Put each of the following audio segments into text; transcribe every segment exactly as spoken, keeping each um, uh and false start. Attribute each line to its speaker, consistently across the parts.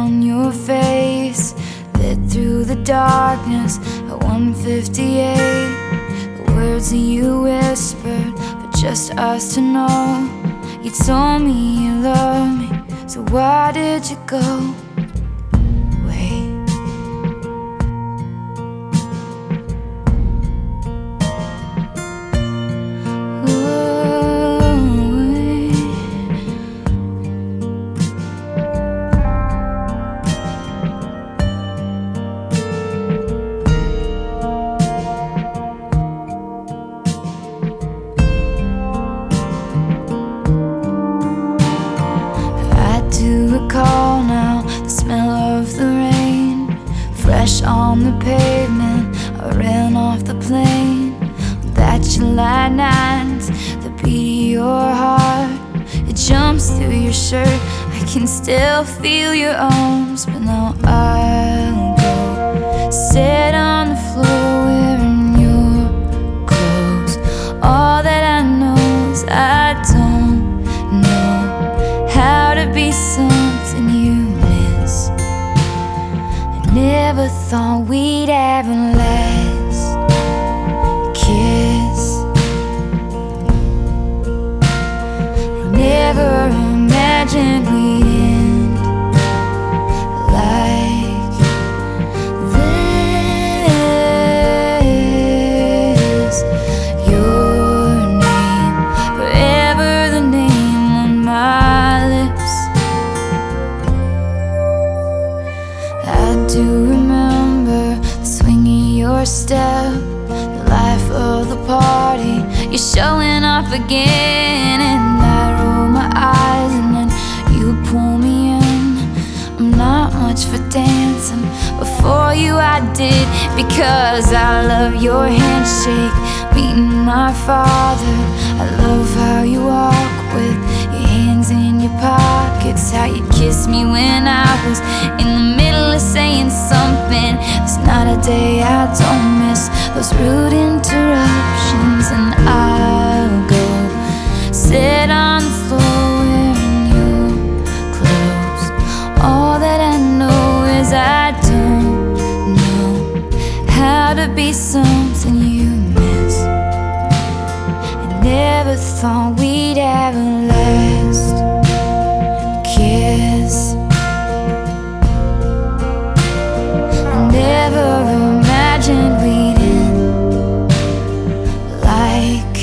Speaker 1: on your face, lit through the darkness at one fifty-eight. The words that you whispered for just us to know. You told me you loved me, so why did you go? Recall now the smell of the rain, fresh on the pavement. I ran off the plane. That July night, the beat of your heart, it jumps through your shirt. I can still feel your arms, but now I'll go sit on the floor wearing your clothes. All that I know is I don't know how to be something you miss. I never thought we'd have a last kiss. I never imagined we'd end like this. Your name, forever the name on my lips. I do remember the swing of your step, the life of the party. You're showing off again, and I roll my eyes, and then you pull me in. I'm not much for dancing, but for you I did, because I love your handshake, meeting my father. I love how you walk with your hands in your pockets, how you kissed me when I was in the middle of saying something. There's not a day I don't miss those rude interruptions. And I'll go sit on the floor wearing your clothes. All that I know is I don't know how to be something you miss. I never thought we'd have a last kiss. I never imagined we'd end like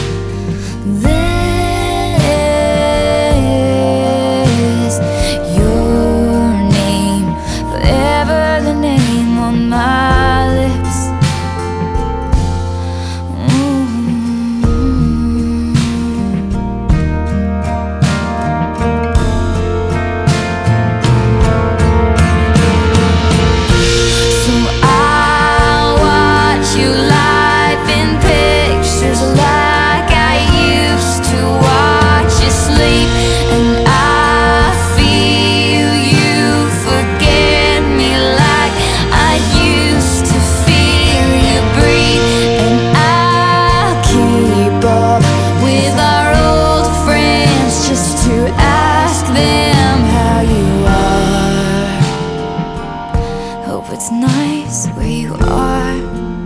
Speaker 1: this. Your name, forever the name on my lips. It's nice where you are,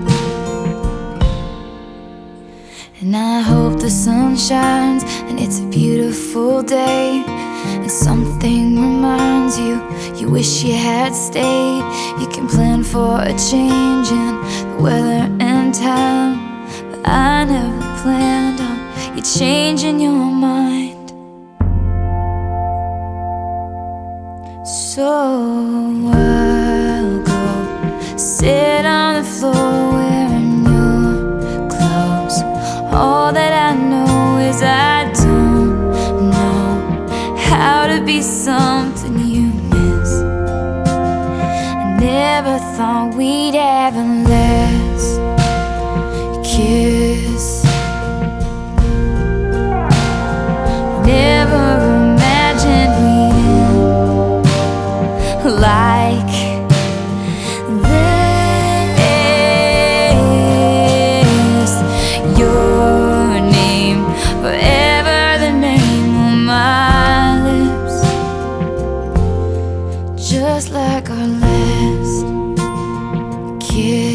Speaker 1: and I hope the sun shines and it's a beautiful day, and something reminds you you wish you had stayed. You can plan for a change in the weather and time, but I never planned on you changing your mind. So I'll go sit on the floor wearing your clothes. All that I know is I don't know how to be something you miss. I never thought we'd have a last kiss. Never imagined we'd end like this. Your name, forever the name on my lips. just like our last kiss.